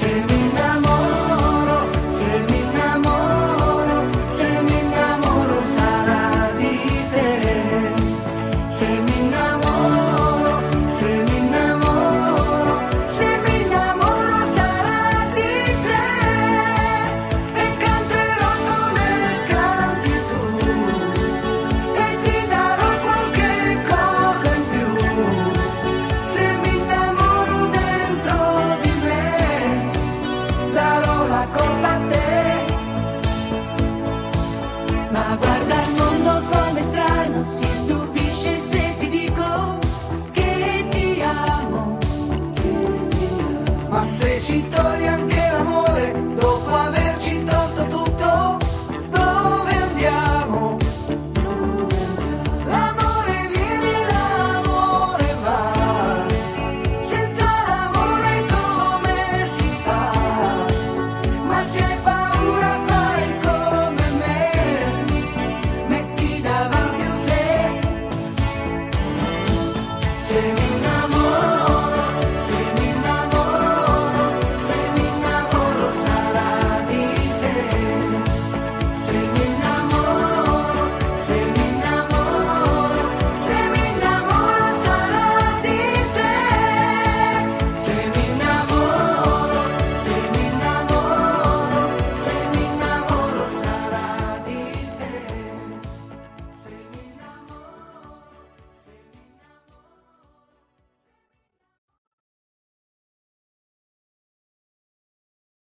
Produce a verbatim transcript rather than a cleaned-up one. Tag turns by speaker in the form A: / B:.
A: Se mi innamoro, se mi innamoro, se mi innamoro sarà di te. Se mi innamoro, se mi innamoro, se mi innamoro sarà di te. E canterò come canti tu, e ti darò qualche cosa in più. Se mi innamoro dentro di me, darò la colpa a te. Ma guarda il mondo come strano, si stupisce se ti dico che ti amo, che ti amo. Ma se ci togliamo